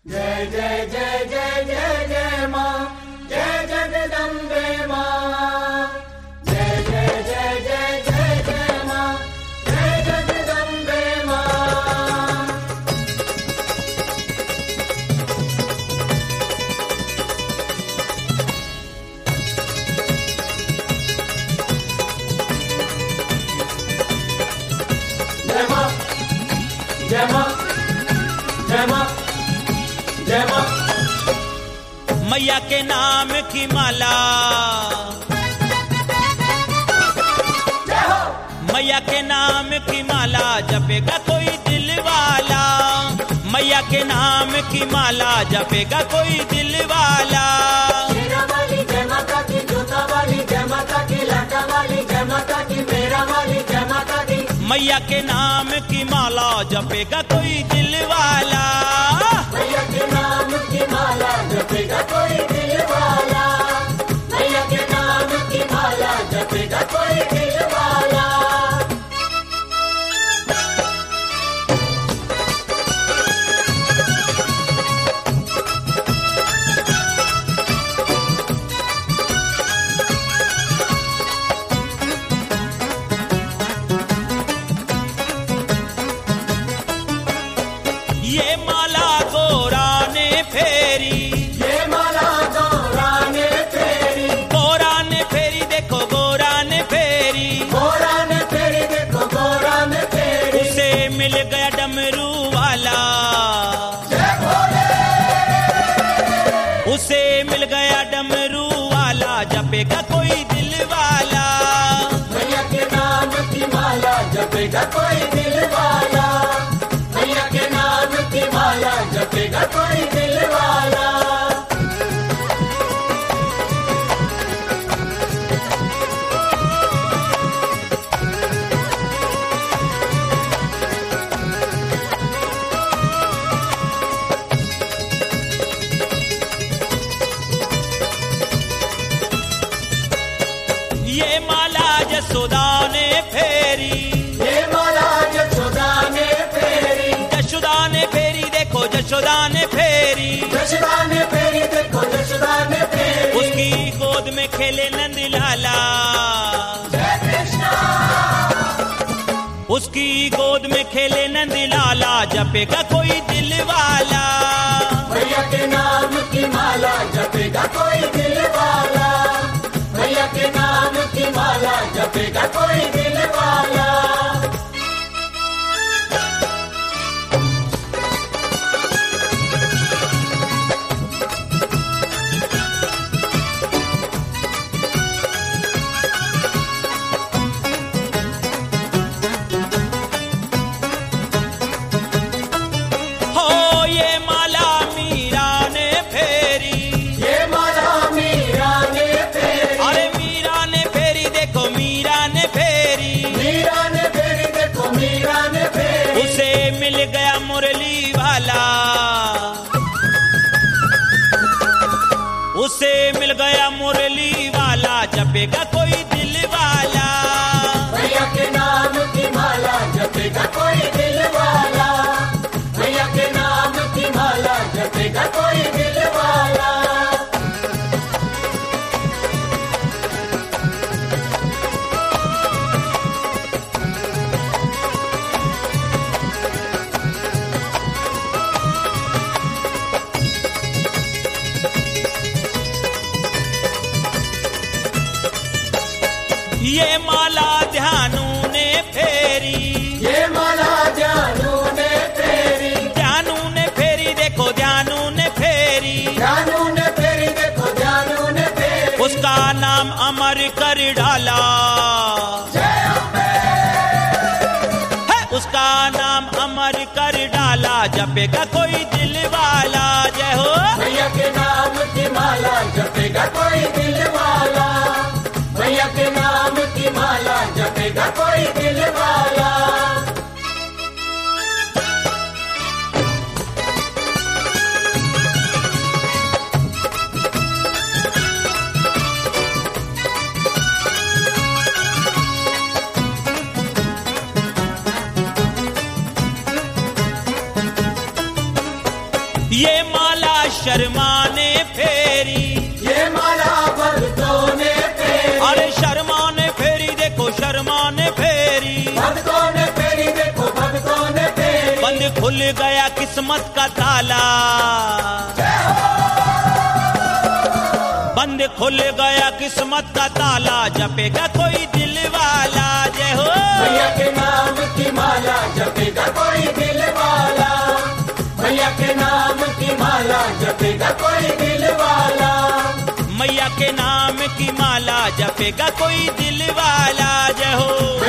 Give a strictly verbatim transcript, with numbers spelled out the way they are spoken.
जय जय जय जय जय जय माँ, जय जगदम्बे माँ। जय जय जय जय जय जय माँ, जय जगदम्बे माँ। जय माँ, जय माँ, जय माँ, जय माँ। मैया के नाम की माला, मैया के नाम की माला जपेगा कोई दिल वाला। मैया के नाम की माला जपेगा कोई दिल वाला। मेरा वाली जय माता की, जोता वाली जय माता की, लाटा वाली जय माता की, मेरा वाली जय माता की। मैया के नाम की माला जपेगा कोई दिल वाला। मैया के नाम की माला जपेगा कोई दिल वाला। मैया के नाम की माला जपेगा कोई दिल वाला। ये माला गोरा ने फेरी, ये माला गोरा ने फेरी, गोरा ने फेरी, देखो गोरा ने फेरी। गोरा ने फेरी, देखो गोरा ने फेरी। उसे मिल गया डमरू वाला, जय भोले। उसे मिल गया डमरू वाला जपेगा कोई दिल वाला। मैया के नाम की माला जपेगा कोई दिल वाला। मैया के नाम की माला जपेगा कोई दिल वाला। ये माला जसोदा ने फेरी, ये माला यशोदा ने फेरी, जशोदा ने फेरी, देखो जशोदा ने फेरी। यशोदा ने फेरी, देखो यशोदा ने फेरी। उसकी गोद में खेले नंद लाला, जय कृष्णा। उसकी गोद में खेले नंद लाला जपेगा कोई दिल वाला। मैया के नाम की माला जपेगा कोई दिल वाला। मैया के नाम की माला जपेगा कोई दिल वाला। हो ये माला मीरा ने फेरी, ये माला मीरा ने फेरी, अरे मीरा ने फेरी, देखो मीरा ने फेरी। मीरा ने फेरी, देखो मीरा ने फेरी। उसे मिल गया मुरली वाला, उसे मिल गया मुरली वाला जपेगा कोई दिल वाला। मैया के नाम की माला जपेगा कोई दिल वाला। मैया के नाम की माला जपेगा कोई दिल वाला। ये माला ध्यानु ने फेरी, ये माला जानू ने फेरी, ध्यानु ने फेरी, देखो ध्यानु ने फेरी। जानू ने फेरी, देखो जानू ने फेरी। उसका नाम अमर कर डाला, जय अम्बे। है उसका नाम अमर कर डाला जपेगा कोई दिल वाला। जय हो मैया के नाम की माला जपेगा कोई दिल वाला। मैया के नाम की माला जपेगा कोई दिल वाला। ये माला शर्मा ने फेरी, ये माला भक्तों ने फेरी, अरे शर्मा ने फेरी, देखो शर्मा ने फेरी, भक्तों ने फेरी, देखो भक्तों ने फेरी। बंद खुल गया किस्मत का ताला, बंद खुल गया किस्मत का ताला, जपेगा कोई दिल वाला जय हो। मैया के नाम की माला जपेगा कोई दिल वाला, मैया के नाम की माला जपेगा कोई दिल वाला, मैया के नाम की माला जपेगा कोई दिल वाला जय हो।